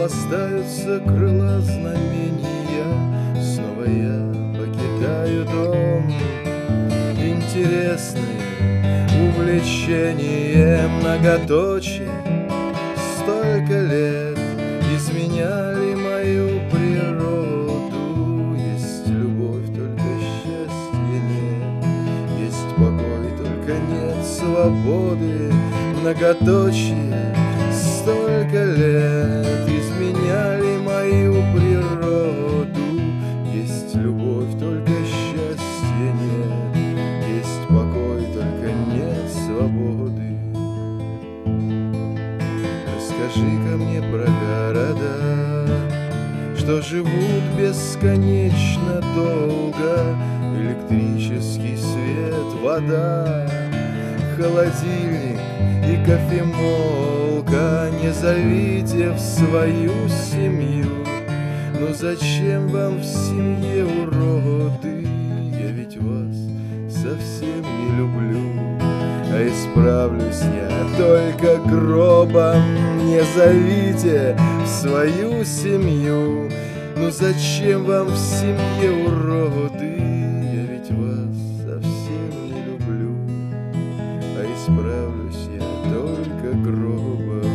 Распластаются крыла знамения, снова я покидаю дом. Интересные увлечения, многоточие. Столько лет изменяли мою природу. Есть любовь, только счастья нет. Есть покой, только нет свободы. Многоточие. Столько лет изменяли мою природу. Есть любовь, только счастья нет. Есть покой, только нет свободы. Расскажи-ка мне про города, что живут бесконечно долго. Электрический свет, вода, холодильник и кофемолка. Не зовите в свою семью. Ну зачем вам в семье уроды? Я ведь вас совсем не люблю. А исправлюсь я только гробом. Не зовите в свою семью. Ну зачем вам в семье уроды? Я ведь вас совсем не люблю. А исправлюсь я только гробом.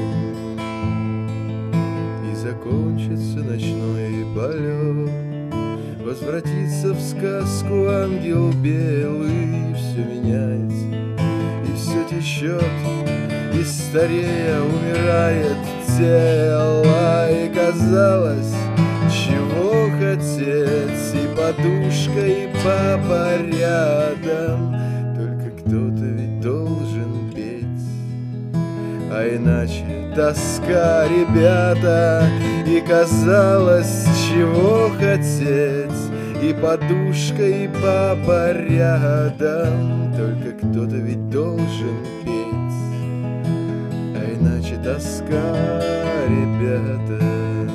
И закончится ночной полет. Возвратится в сказку ангел белый. Все меняется и все течет, и старея умирает тело. И казалось, чего хотеть, и подушка, и папа рядом. Только кто-то ведь должен петь, а иначе тоска, ребята. И казалось, чего хотеть, и подушка, и папа рядом. Только кто-то ведь должен петь, а иначе тоска, ребята.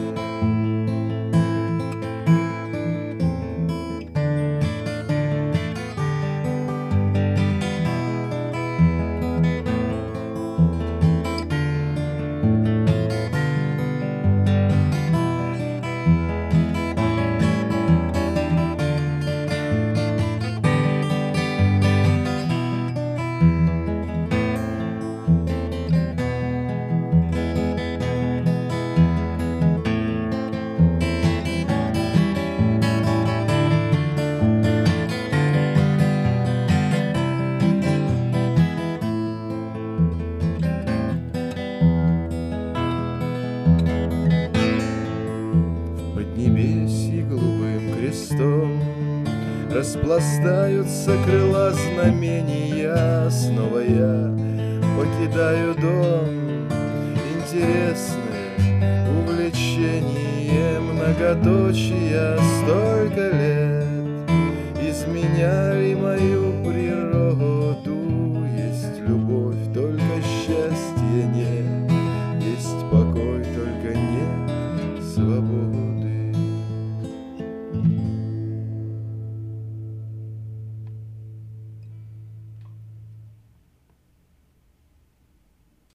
Небеси голубым крестом распластаются крыла знамения. Снова я покидаю дом. Интересное увлечение, многоточия. Столько лет изменяли мою